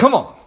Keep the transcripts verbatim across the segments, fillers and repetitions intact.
Come on.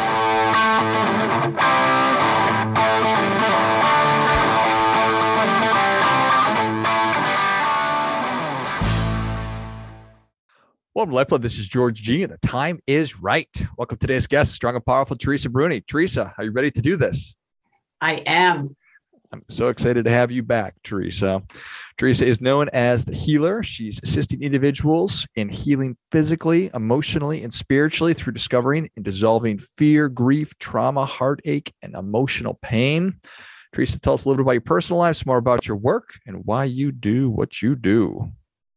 Welcome to Lifeblood. This is George G, and the time is right. Welcome to today's guest, strong and powerful Teresa Bruni. Teresa, are you ready to do this? I am. I'm so excited to have you back, Teresa. Teresa is known as the healer. She's assisting individuals in healing physically, emotionally, and spiritually through discovering and dissolving fear, grief, trauma, heartache, and emotional pain. Teresa, tell us a little bit about your personal life, some more about your work, and why you do what you do.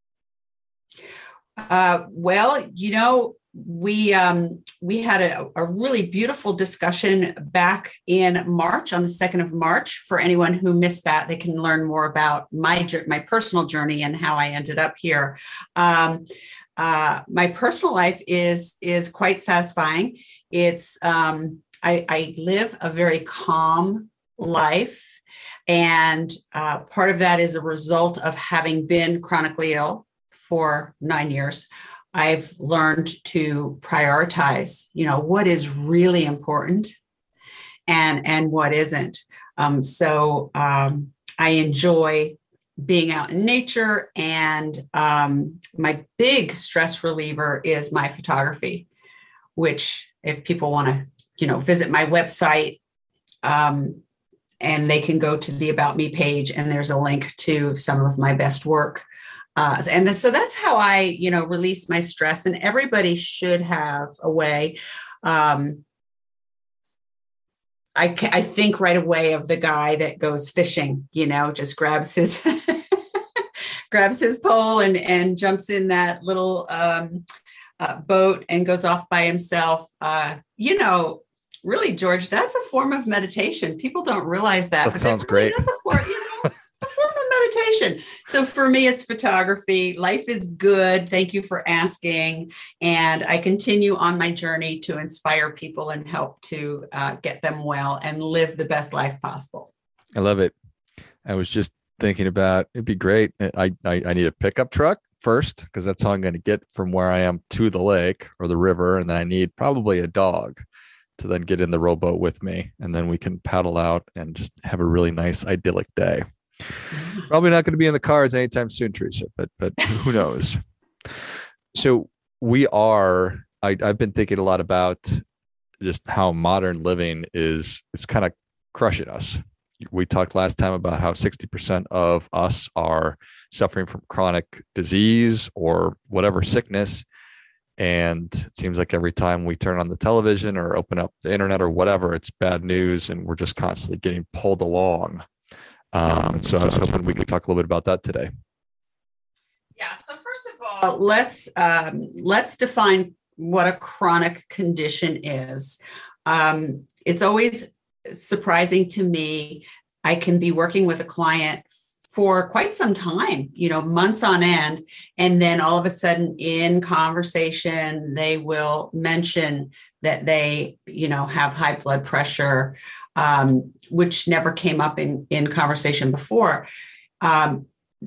Uh, well, you know, we um, we had a, a really beautiful discussion back in March, on the second of March. For anyone who missed that, they can learn more about my my personal journey and how I ended up here. Um, uh, my personal life is is quite satisfying. It's um, I, I live a very calm life, and uh, part of that is a result of having been chronically ill for nine years. I've learned to prioritize, you know, what is really important and, and what isn't. Um, so um, I enjoy being out in nature, and um, my big stress reliever is my photography, which if people want to, you know, visit my website, um, and they can go to the About Me page, and there's a link to some of my best work. Uh, and so that's how I, you know, release my stress. And everybody should have a way. Um, I, I think right away of the guy that goes fishing, you know, just grabs his grabs his pole and and jumps in that little um, uh, boat and goes off by himself. Uh, you know, really, George, that's a form of meditation. People don't realize that. That sounds great. That's a form, you know. A form of meditation. So for me, it's photography. Life is good. Thank you for asking. And I continue on my journey to inspire people and help to uh, get them well and live the best life possible. I love it. I was just thinking about, it'd be great. I, I, I need a pickup truck first, because that's how I'm going to get from where I am to the lake or the river. And then I need probably a dog to then get in the rowboat with me. And then we can paddle out and just have a really nice, idyllic day. Probably not going to be in the cards anytime soon, Teresa, but but who knows? So we are, I, I've been thinking a lot about just how modern living is, it's kind of crushing us. We talked last time about how sixty percent of us are suffering from chronic disease or whatever sickness. And it seems like every time we turn on the television or open up the internet or whatever, it's bad news, and we're just constantly getting pulled along. Um, so I was hoping we could talk a little bit about that today. Yeah. So first of all, let's um, let's define what a chronic condition is. Um, it's always surprising to me. I can be working with a client for quite some time, you know, months on end, and then all of a sudden in conversation, they will mention that they, you know, have high blood pressure, Um, which never came up in, in conversation before. Um,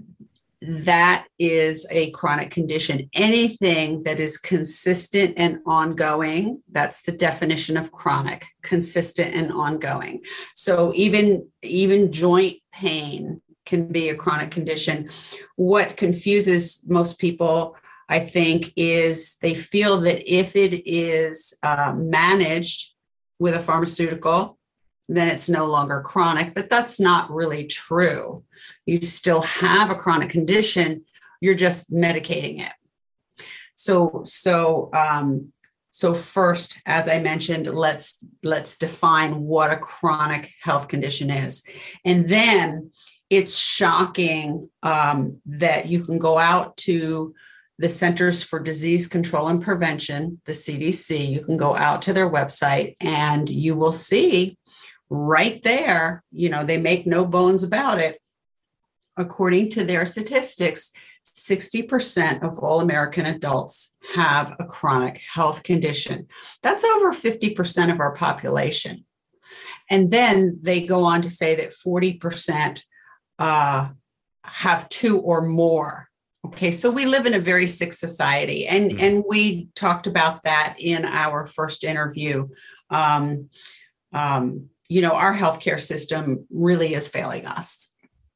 that is a chronic condition. Anything that is consistent and ongoing, that's the definition of chronic, consistent and ongoing. So even, even joint pain can be a chronic condition. What confuses most people, I think, is they feel that if it is uh, managed with a pharmaceutical, then it's no longer chronic, but that's not really true. You still have a chronic condition, you're just medicating it. So, so, um, so first, as I mentioned, let's, let's define what a chronic health condition is. And then it's shocking um, that you can go out to the Centers for Disease Control and Prevention, the C D C, you can go out to their website and you will see right there, you know, they make no bones about it. According to their statistics, sixty percent of all American adults have a chronic health condition. That's over fifty percent of our population. And then they go on to say that forty percent uh, have two or more Okay, so we live in a very sick society, and Mm. and we talked about that in our first interview. Um, um, you know, our healthcare system really is failing us.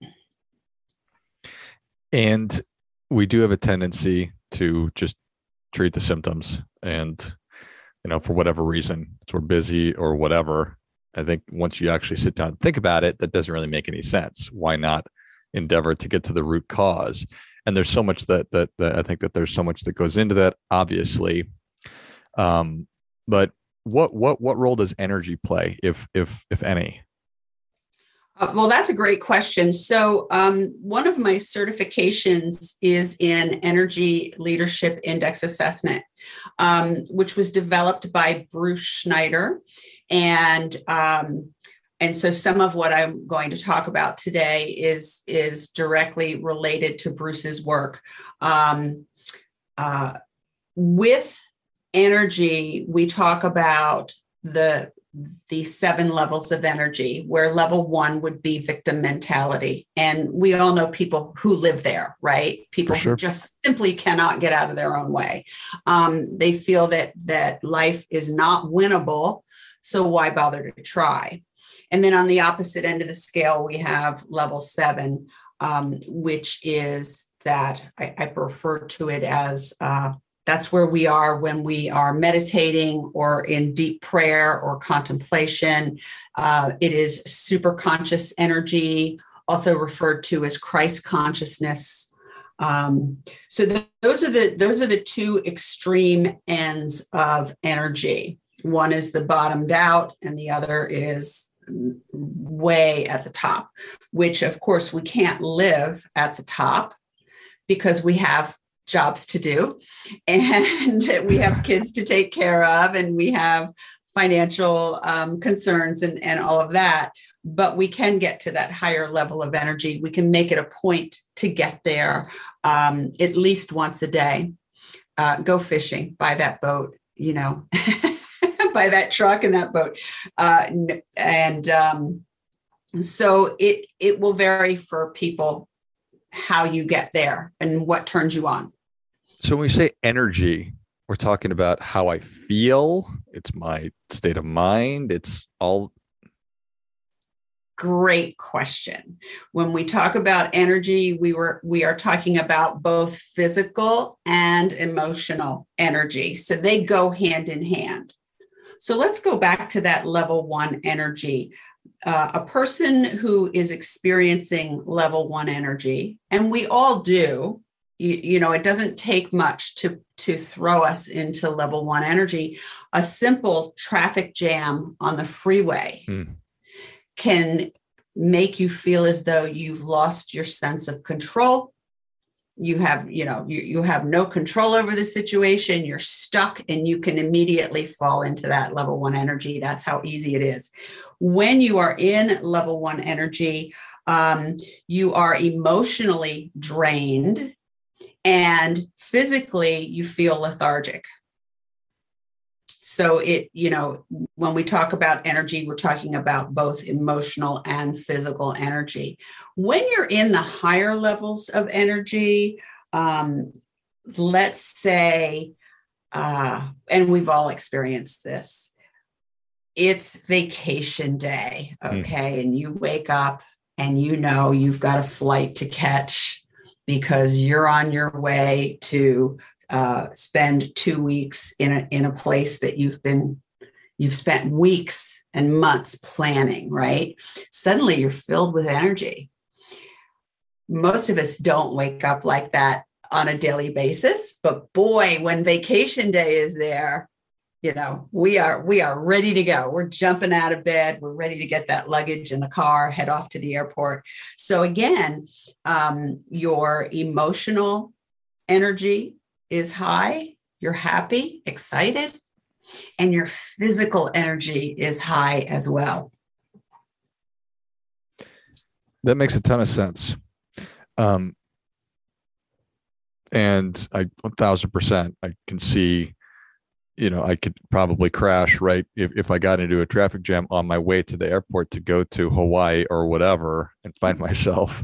And we do have a tendency to just treat the symptoms, and you know, for whatever reason, it's we're busy or whatever. I think once you actually sit down and think about it, that doesn't really make any sense. Why not endeavor to get to the root cause? And there's so much that that, that I think that there's so much that goes into that, obviously. Um, but what what what role does energy play, if if if any? Uh, well, that's a great question. So, um, one of my certifications is in Energy Leadership Index Assessment, um, which was developed by Bruce Schneider. And um, and so some of what I'm going to talk about today is, is directly related to Bruce's work. Um, uh, with energy, we talk about the the seven levels of energy, where level one would be victim mentality. And we all know people who live there, right? People sure. who just simply cannot get out of their own way. Um, they feel that that life is not winnable, so why bother to try? And then on the opposite end of the scale, we have level seven, um, which is that I, I refer to it as uh, that's where we are when we are meditating or in deep prayer or contemplation. Uh, it is super conscious energy, also referred to as Christ consciousness. Um, so th- those are the those are the two extreme ends of energy. One is the bottomed out, and the other is way at the top. Which, of course, we can't live at the top because we have jobs to do, and we have kids to take care of, and we have financial um, concerns and, and all of that. But we can get to that higher level of energy. We can make it a point to get there um, at least once a day. Uh, go fishing, buy that boat, you know, buy that truck and that boat. Uh, and um, so it it will vary for people how you get there and what turns you on. So when we say energy, we're talking about how I feel. It's my state of mind. It's all. Great question. When we talk about energy, we were we are talking about both physical and emotional energy. So they go hand in hand. So let's go back to that level one energy. Uh, a person who is experiencing level one energy, and we all do, you, you know, it doesn't take much to, to throw us into level one energy. A simple traffic jam on the freeway mm. can make you feel as though you've lost your sense of control. You have, you know, you, you have no control over the situation. You're stuck, and you can immediately fall into that level one energy. That's how easy it is. When you are in level one energy, um, you are emotionally drained, and physically you feel lethargic. So it, you know, when we talk about energy, we're talking about both emotional and physical energy. When you're in the higher levels of energy, um, let's say, uh, and we've all experienced this, it's vacation day, okay? Mm. And you wake up and you know you've got a flight to catch because you're on your way to uh, spend two weeks in a in a place that you've been you've spent weeks and months planning, right? Suddenly you're filled with energy. Most of us don't wake up like that on a daily basis, but boy, when vacation day is there, you know, we are we are ready to go. We're jumping out of bed. We're ready to get that luggage in the car, head off to the airport. So again, um, your emotional energy is high. You're happy, excited, and your physical energy is high as well. That makes a ton of sense. Um, and I, a thousand percent, I can see, you know, I could probably crash, right? If, if I got into a traffic jam on my way to the airport to go to Hawaii or whatever and find myself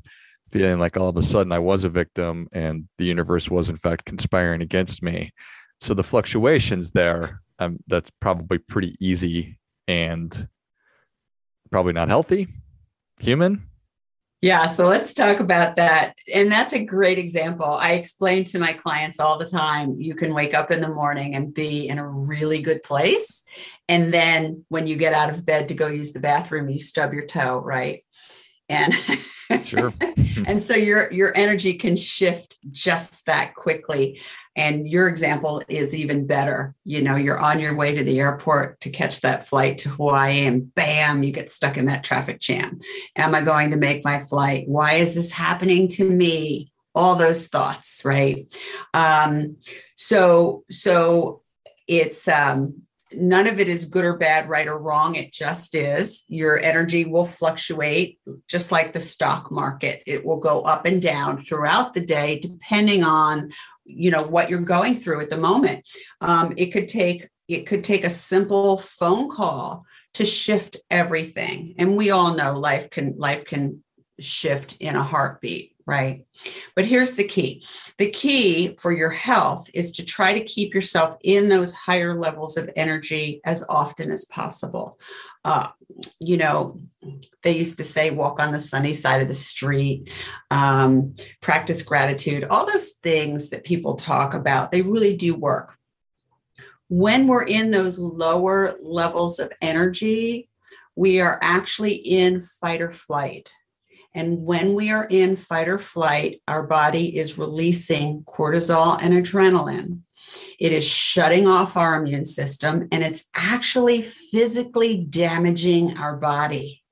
feeling like all of a sudden I was a victim and the universe was in fact conspiring against me. So the fluctuations there, um, that's probably pretty easy and probably not healthy, human. Yeah, so let's talk about that. And that's a great example. I explain to my clients all the time, you can wake up in the morning and be in a really good place. And then when you get out of bed to go use the bathroom, you stub your toe, right? And sure. And so your your energy can shift just that quickly. And your example is even better. You know, you're on your way to the airport to catch that flight to Hawaii, and bam, you get stuck in that traffic jam. Am I going to make my flight? Why is this happening to me? All those thoughts, right? Um, so so it's um, none of it is good or bad, right or wrong. It just is. Your energy will fluctuate just like the stock market. It will go up and down throughout the day, depending on, you know, what you're going through at the moment. Um, it could take, it could take a simple phone call to shift everything. And we all know life can, life can shift in a heartbeat, right? But here's the key. The key for your health is to try to keep yourself in those higher levels of energy as often as possible. Uh, you know, they used to say, walk on the sunny side of the street, um, practice gratitude, all those things that people talk about, they really do work. When we're in those lower levels of energy, we are actually in fight or flight. And when we are in fight or flight, our body is releasing cortisol and adrenaline. It is shutting off our immune system, and it's actually physically damaging our body.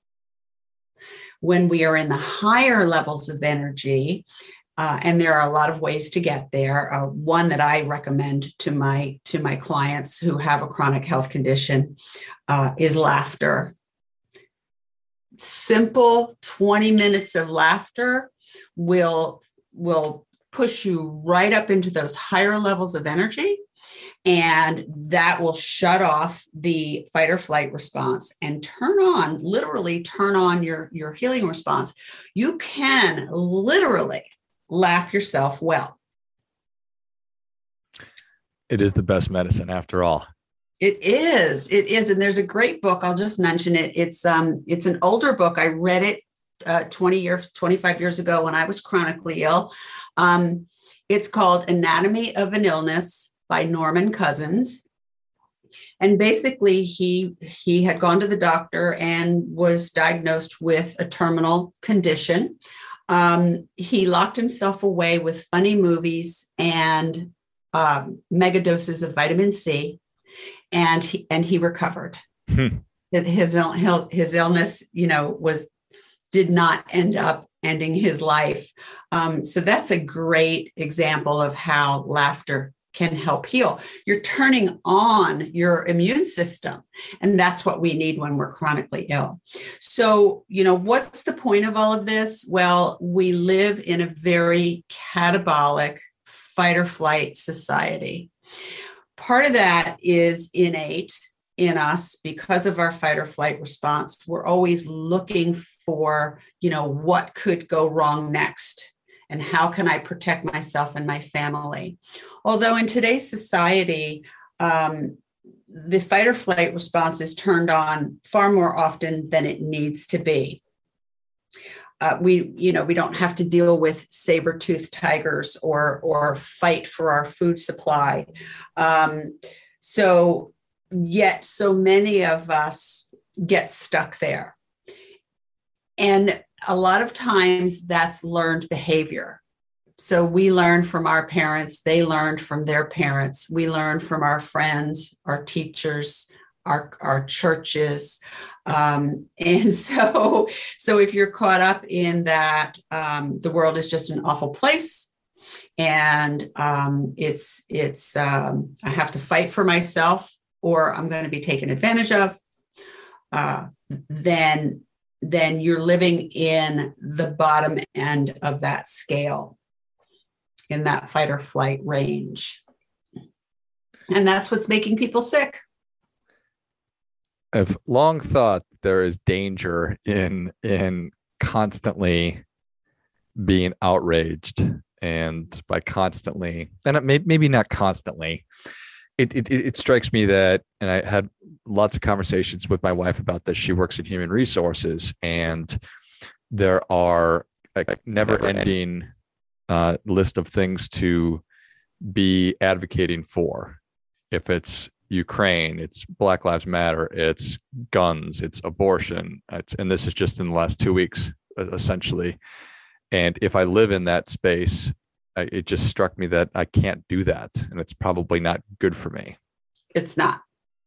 When we are in the higher levels of energy, uh, and there are a lot of ways to get there. Uh, one that I recommend to my to my clients who have a chronic health condition uh, is laughter. Simple twenty minutes of laughter will, will push you right up into those higher levels of energy. And that will shut off the fight or flight response and turn on, literally turn on your, your healing response. You can literally laugh yourself well. It is the best medicine after all. It is. It is. And there's a great book. I'll just mention it. It's um, it's an older book. I read it uh, twenty years, twenty-five years ago when I was chronically ill. Um, it's called Anatomy of an Illness by Norman Cousins. And basically, he he had gone to the doctor and was diagnosed with a terminal condition. Um, he locked himself away with funny movies and um, mega doses of vitamin C. And he, and he recovered. Hmm. His, his illness, you know, was, did not end up ending his life. Um, so that's a great example of how laughter can help heal. You're turning on your immune system, and that's what we need when we're chronically ill. So, you know, what's the point of all of this? Well, we live in a very catabolic fight or flight society. Part of that is innate in us because of our fight or flight response. We're always looking for, you know, what could go wrong next and how can I protect myself and my family. Although in today's society, um, the fight or flight response is turned on far more often than it needs to be. Uh, we, you know, we don't have to deal with saber-toothed tigers or or fight for our food supply. Um, so yet so many of us get stuck there. And a lot of times that's learned behavior. So we learn from our parents, they learned from their parents, we learn from our friends, our teachers, our, our churches. Um, and so, so if you're caught up in that, um, the world is just an awful place, and um, it's it's um, I have to fight for myself, or I'm going to be taken advantage of. Uh, then, then you're living in the bottom end of that scale, in that fight or flight range, and that's what's making people sick. I've long thought there is danger in in constantly being outraged, and by constantly, and it may, maybe not constantly, it, it it strikes me that, and I had lots of conversations with my wife about this. She works in human resources, and there are a never-ending uh, list of things to be advocating for. If it's Ukraine, it's Black Lives Matter, it's guns, it's abortion, it's, and this is just in the last two weeks, essentially. And if I live in that space, I, it just struck me that I can't do that, and it's probably not good for me. It's not.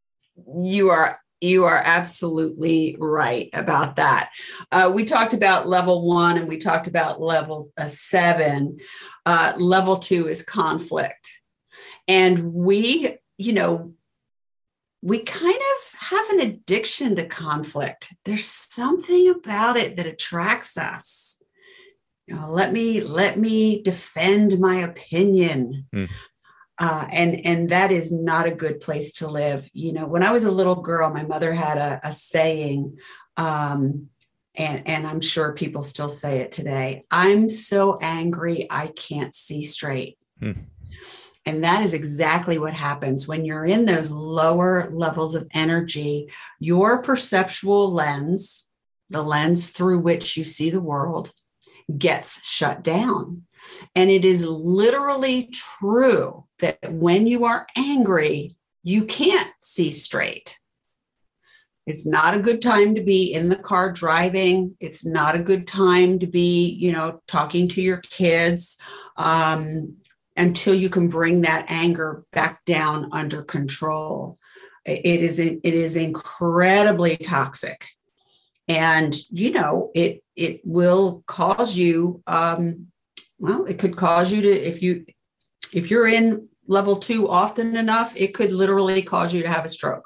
You are you are absolutely right about that. Uh, we talked about level one, and we talked about level uh, seven. Uh, level two is conflict, and we, you know, we kind of have an addiction to conflict. There's something about it that attracts us. You know, let me let me defend my opinion. Mm. Uh, and, and that is not a good place to live. You know, when I was a little girl, my mother had a, a saying, um, and, and I'm sure people still say it today: "I'm so angry, I can't see straight." Mm. And that is exactly what happens when you're in those lower levels of energy. Your perceptual lens, the lens through which you see the world, gets shut down. And it is literally true that when you are angry, you can't see straight. It's not a good time to be in the car driving. It's not a good time to be, you know, talking to your kids, um, until you can bring that anger back down under control. It is, it is incredibly toxic. And, you know, it, it will cause you, um, well, it could cause you to, if you, if you're in level two often enough, it could literally cause you to have a stroke.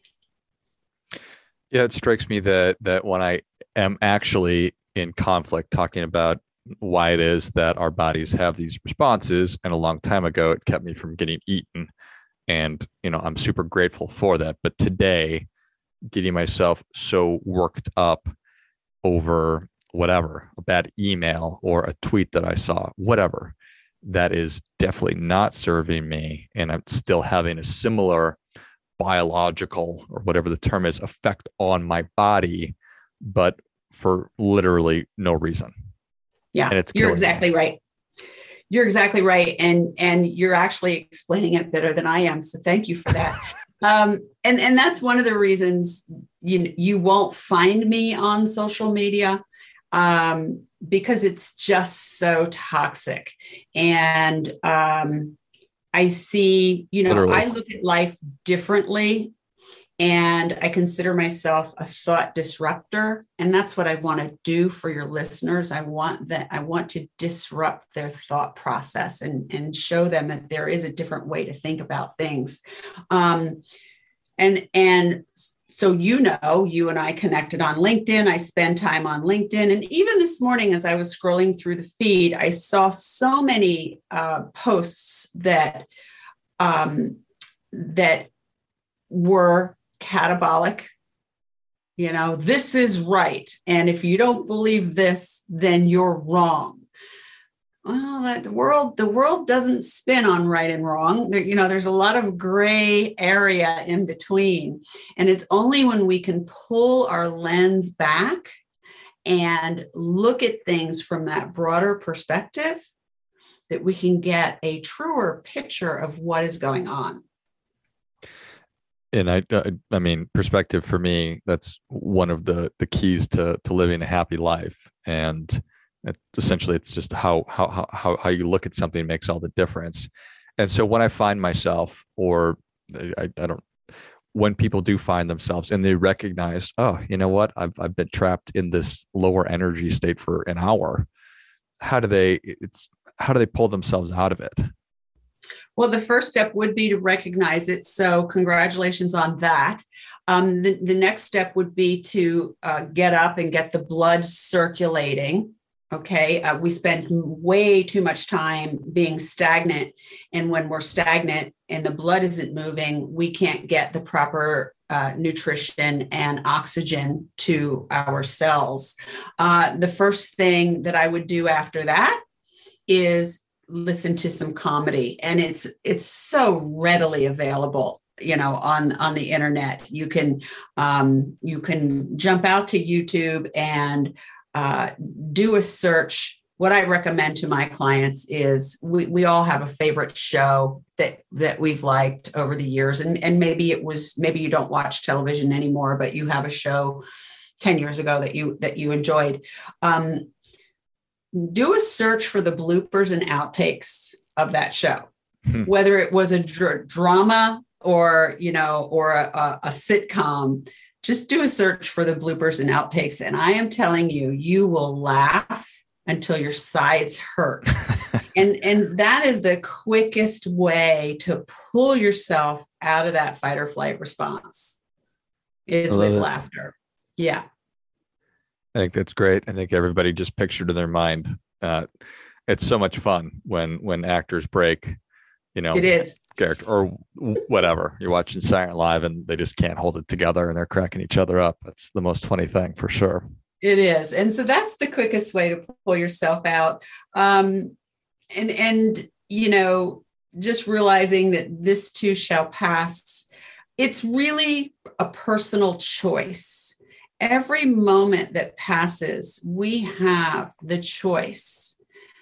Yeah, it strikes me that, that when I am actually in conflict, talking about why it is that our bodies have these responses, and a long time ago, it kept me from getting eaten. And, you know, I'm super grateful for that. But today, getting myself so worked up over whatever, a bad email or a tweet that I saw, whatever, that is definitely not serving me. And I'm still having a similar biological, or whatever the term is, effect on my body, but for literally no reason. Yeah, and it's you're exactly me. right. You're exactly right. And, and you're actually explaining it better than I am. So thank you for that. um, and, and that's one of the reasons you, you won't find me on social media, um, because it's just so toxic. And um, I see, you know, Literally. I look at life differently. And I consider myself a thought disruptor. And that's what I want to do for your listeners. I want that I want to disrupt their thought process and, and show them that there is a different way to think about things. Um, and, and so, you know, you and I connected on LinkedIn. I spend time on LinkedIn. And even this morning, as I was scrolling through the feed, I saw so many uh, posts that, um, that were catabolic. You know, this is right. And if you don't believe this, then you're wrong. Well, that the world, the world doesn't spin on right and wrong. There, you know, there's a lot of gray area in between. And it's only when we can pull our lens back and look at things from that broader perspective that we can get a truer picture of what is going on. And I, I mean, perspective for me, that's one of the the keys to to living a happy life. And it, essentially, it's just how how how how you look at something makes all the difference. And so when I find myself, or I, I don't, when people do find themselves and they recognize, oh, you know what, I've I've been trapped in this lower energy state for an hour. How do they? It's how do they pull themselves out of it? Well, the first step would be to recognize it. So congratulations on that. Um, the, the next step would be to uh, get up and get the blood circulating. Okay. Uh, we spend way too much time being stagnant. And when we're stagnant and the blood isn't moving, we can't get the proper uh, nutrition and oxygen to our cells. Uh, the first thing that I would do after that is listen to some comedy, and it's it's so readily available, you know, on on the internet. You can um, you can jump out to YouTube and uh, do a search. What I recommend to my clients is we, we all have a favorite show that that we've liked over the years, and and maybe it was maybe you don't watch television anymore, but you have a show ten years ago that you that you enjoyed. Um, do a search for the bloopers and outtakes of that show, hmm. whether it was a dr- drama or, you know, or a, a, a sitcom. Just do a search for the bloopers and outtakes. And I am telling you, you will laugh until your sides hurt. and, and that is the quickest way to pull yourself out of that fight or flight response is with it. Laughter. Yeah. I think that's great. I think everybody just pictured in their mind. Uh, it's so much fun when when actors break, you know, it is character or whatever. You're watching Saturday Night Live and they just can't hold it together and they're cracking each other up. That's the most funny thing for sure. It is, and so that's the quickest way to pull yourself out. Um, and and you know, just realizing that this too shall pass. It's really a personal choice. Every moment that passes, we have the choice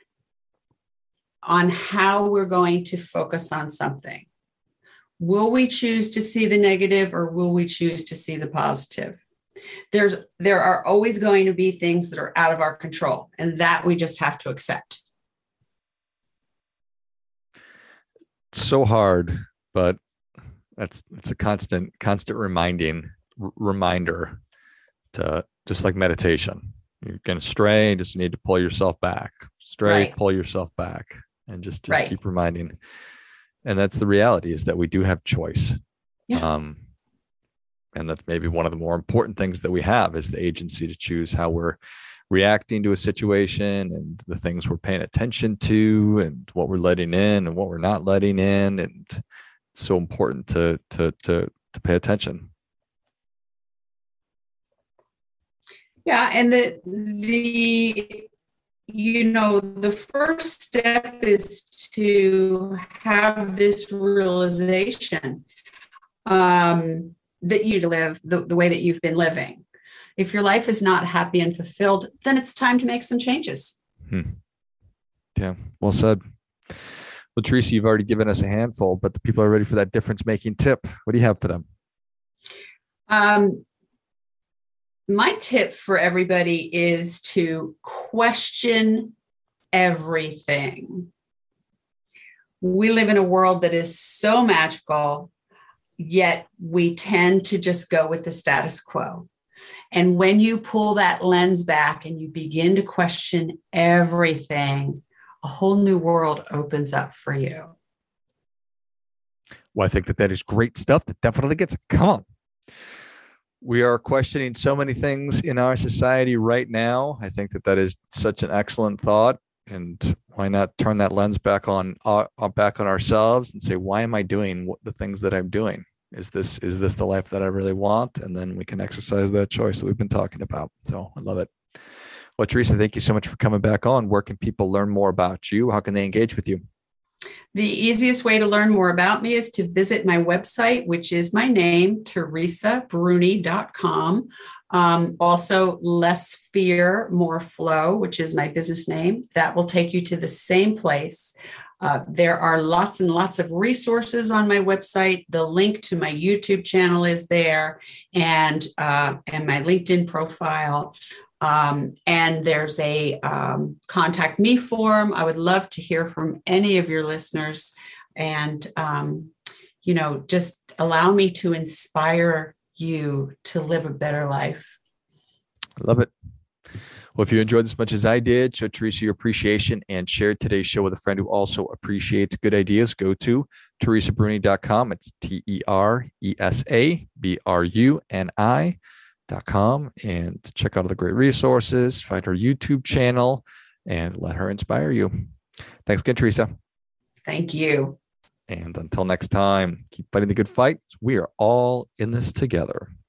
on how we're going to focus on something. Will we choose to see the negative or will we choose to see the positive? There's, there are always going to be things that are out of our control, and that we just have to accept. So hard, but that's, it's a constant, constant reminding r- reminder. To just like meditation, you're going to stray, you just need to pull yourself back, stray, right. Pull yourself back, and just, just right. keep reminding. And that's the reality, is that we do have choice. Yeah. Um, and that's maybe one of the more important things that we have is the agency to choose how we're reacting to a situation and the things we're paying attention to and what we're letting in and what we're not letting in. And it's so important to, to, to, to pay attention. Yeah, and the the you know the first step is to have this realization um, that you live the, the way that you've been living. If your life is not happy and fulfilled, then it's time to make some changes. Hmm. Yeah, well said. Well, Teresa, you've already given us a handful, but the people are ready for that difference-making tip. What do you have for them? Um. My tip for everybody is to question everything. We live in a world that is so magical, yet we tend to just go with the status quo. And when you pull that lens back and you begin to question everything, a whole new world opens up for you. Well, I think that that is great stuff. That definitely gets it. Come on. We are questioning so many things in our society right now. I think that that is such an excellent thought. And why not turn that lens back on, uh, back on ourselves and say, why am I doing what, the things that I'm doing? Is this, is this the life that I really want? And then we can exercise that choice that we've been talking about. So I love it. Well, Teresa, thank you so much for coming back on. Where can people learn more about you? How can they engage with you? The easiest way to learn more about me is to visit my website, which is my name, teresa bruni dot com. Um, also, Less Fear, More Flow, which is my business name. That will take you to the same place. Uh, there are lots and lots of resources on my website. The link to my YouTube channel is there, and uh, and my LinkedIn profile. Um, and there's a um, contact me form. I would love to hear from any of your listeners, and, um, you know, just allow me to inspire you to live a better life. I love it. Well, if you enjoyed as much as I did, show Teresa your appreciation and share today's show with a friend who also appreciates good ideas. Go to teresa bruni dot com. It's T E R E S A B R U N I. Dot com and check out all the great resources, find her YouTube channel, and let her inspire you. Thanks again, Teresa. Thank you. And until next time, keep fighting the good fight. We are all in this together.